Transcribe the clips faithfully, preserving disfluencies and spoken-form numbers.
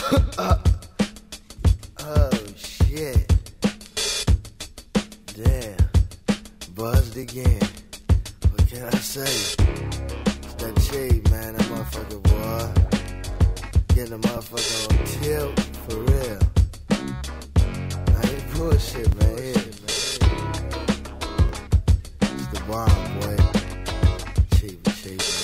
Oh, shit. Damn. Buzzed again. What can I say? It's that shade, man, that motherfucker, boy. Getting the motherfucker on tilt, for real. I ain't bullshit, man. It's the bomb, boy. Cheap, cheap, cheap.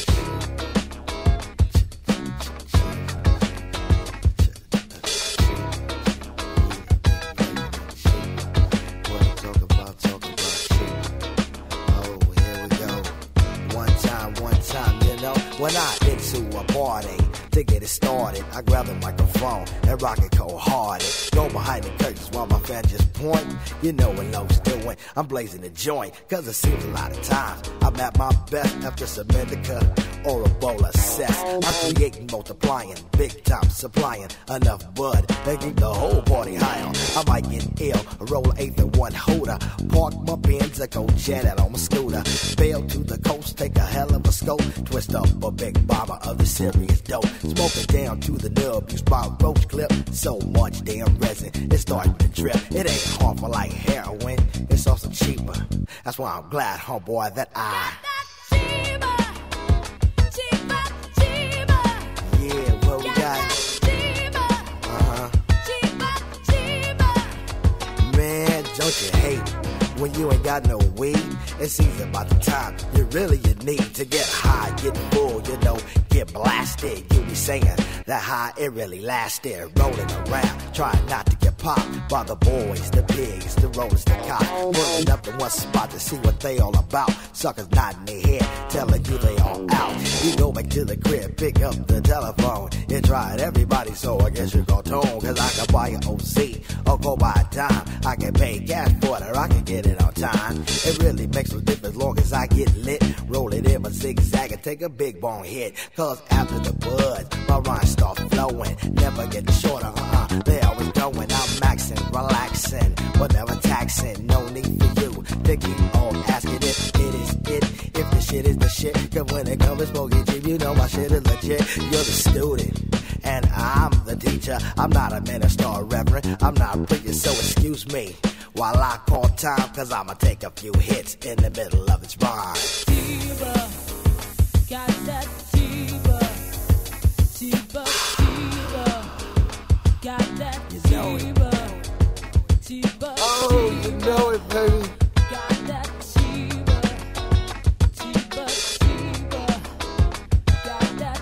When I into a party to get it started, I grab the microphone and rock it cold-hearted. Go behind the curtains while my fan just point. You know what love's doing. I'm blazing the joint, cause it seems a lot of times I'm at my best after some indica or a bowl of cess. I'm creating, multiplying, big time supplying enough bud to keep the whole party high on. I might get ill, roll an eighth and one holder, park my Benz, a go jet out on my scooter, bail to the coast, take a hell of a scope, twist up a big bomber of the serious dope, smoke it down to the nub, use my roach clip, so much damn resin, it's starting to drip. It ain't harmful like heroin, it's also cheaper. That's why I'm glad, homeboy, that I don't you hate when you ain't got no weed? It's easy about the time you really you need to get high, get full, you know, get blasted. You be saying that high, it really lasted. Rolling around, trying not to get popped by the boys, the pigs, the rollers, the cops. Pulling up to one spot to see what they all about. Suckers nodding their head, telling you they all out. You go back to the crib, pick up the telephone. You tried everybody, so I guess you go tone. Cause I can buy an O Z or go buy a dime. I can pay gas for it or I can get it on time. It really makes no difference long as I get lit. Roll it in my zigzag and take a big bone hit. Cause after the buzz, my rhymes start flowing. Never getting shorter, uh-uh, they always going. I'm maxing, relaxing, but never taxing. No need for you to keep on asking if it is it. If the shit is the shit, cause when it comes to smoking cheap, you know my shit is legit. You're the student, and I'm the teacher. I'm not a minister or reverend, I'm not preaching, so excuse me while I call time, cause I'ma take a few hits in the middle of its rhyme. Diva, got that diva, diva, diva, got that diva, diva, oh, you know it, baby. Got that diva, diva, diva, got that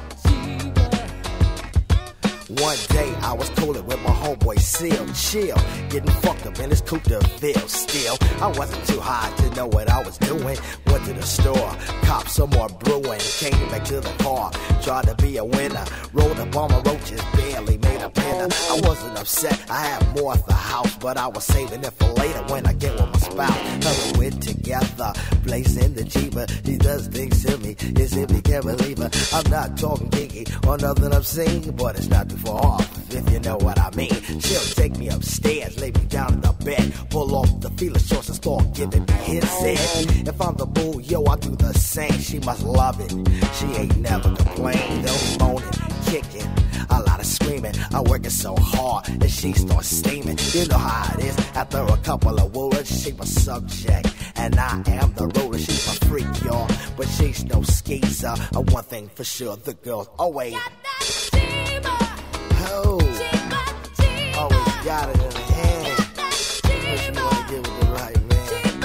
diva. One day I was coolin' with my homeboy Seal, chill, getting fucked up in his coupe de ville. Still, I wasn't too high to know what I was doing. Went to the store, copped some more brewing, came back to the car, tried to be a winner, rolled up on my roaches, barely made a pinner. I wasn't upset, I had more at the house, but I was saving it for later when I get with my spouse. Her we're together, blazing the Jeeper. She does things to me, as if you can't believe her. I'm not talking kinky or nothing obscene, but it's not too far off, if you know what I mean. She'll take me upstairs, lay me down in the bed, pull off the feeler shorts and start giving me his head. If I'm the mood, yo, I do the same. She must love it. She ain't never complained. No moaning, kicking, a lot of screaming. I'm working so hard that she starts steaming. You know how it is. After a couple of words, she my subject, and I am the ruler. She's my freak, y'all, but she's no skeezer. Uh, one thing for sure, the girls always. Oh, always got it in the hand. What you wanna get with the right man?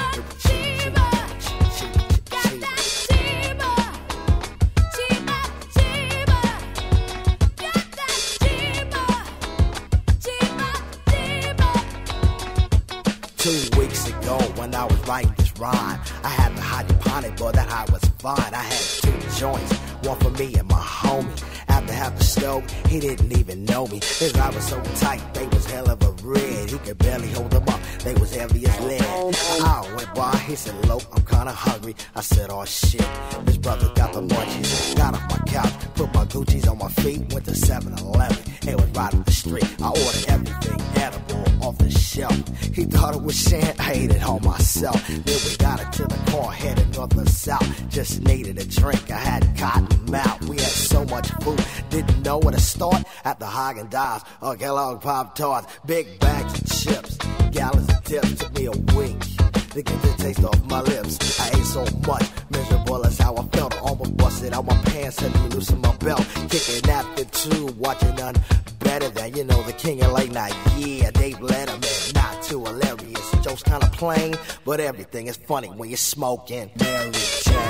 Two weeks ago when I was writing this rhyme, I had the hydroponic, but that high was fine. I had two joints, one for me and my homie. After half the stove, he didn't even know me. His eyes were so tight, they was hell of a red. He could barely hold them up, they was heavy as lead. An hour went by, he said, "Lope, I'm kinda hungry." I said, "Oh shit, this brother got the munchies." Got off my couch, put my Gucci's on my feet, went to seven eleven, it was right up the street. I ordered everything edible off the shelf. He thought it was shit, I ate it all myself. Then we got it to the car, headed north or south. Just needed a drink, I had cotton mouth. We had so much food, Didn't know where to start at the Haagen-Dazs or Kellogg Pop-Tarts. Big bags of chips, gallons of dips. Took me a week to get the taste off my lips. I ate so much, miserable as how I felt. I almost busted out my pants, had to loosen my belt. Kicking after two, watching none better than, you know, the king of late night. Yeah, Dave Letterman, not too hilarious. Jokes kinda plain, but everything is funny when you're smoking Mary Jane.